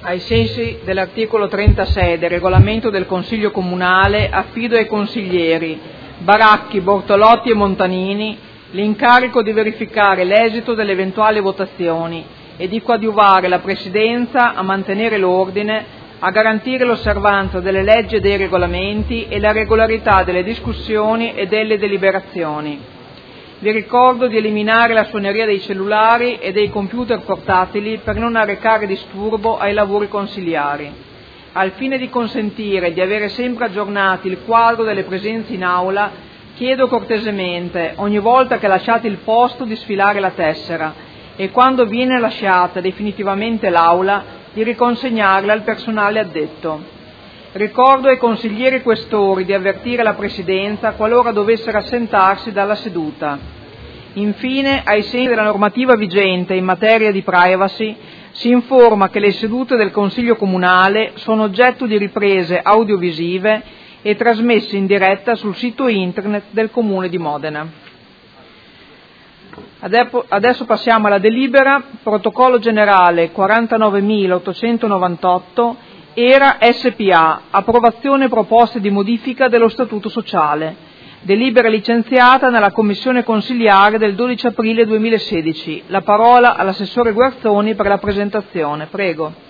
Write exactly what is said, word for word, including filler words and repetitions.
ai sensi dell'articolo trentasei del regolamento del Consiglio Comunale, affido ai consiglieri Baracchi, Bortolotti e Montanini l'incarico di verificare l'esito delle eventuali votazioni e di coadiuvare la Presidenza a mantenere l'ordine, a garantire l'osservanza delle leggi e dei regolamenti e la regolarità delle discussioni e delle deliberazioni. Vi ricordo di eliminare la suoneria dei cellulari e dei computer portatili per non arrecare disturbo ai lavori consiliari. Al fine di consentire di avere sempre aggiornati il quadro delle presenze in aula, chiedo cortesemente, ogni volta che lasciate il posto, di sfilare la tessera e quando viene lasciata definitivamente l'aula, di riconsegnarla al personale addetto. Ricordo ai consiglieri questori di avvertire la Presidenza qualora dovessero assentarsi dalla seduta. Infine, ai sensi della normativa vigente in materia di privacy, si informa che le sedute del Consiglio Comunale sono oggetto di riprese audiovisive e trasmesse in diretta sul sito internet del Comune di Modena. Adesso passiamo alla delibera. Protocollo generale quarantanovemilaottocentonovantotto Era S P A, approvazione proposte di modifica dello Statuto Sociale. Delibera licenziata nella Commissione Consiliare del dodici aprile duemilasedici. La parola all'assessore Guerzoni per la presentazione. Prego.